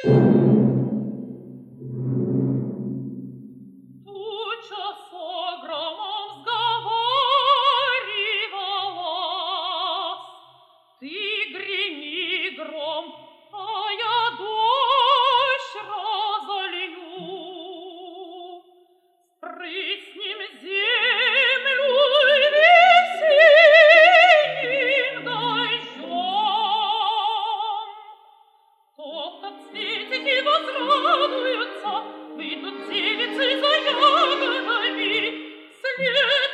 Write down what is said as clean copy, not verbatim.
Туча с громом сговаривалась. Ты греми, гром, а я дождь разолью. Спрыснем землю весенним дождем. Тот цветики возрадуются, выйдут девицы за ягодами, след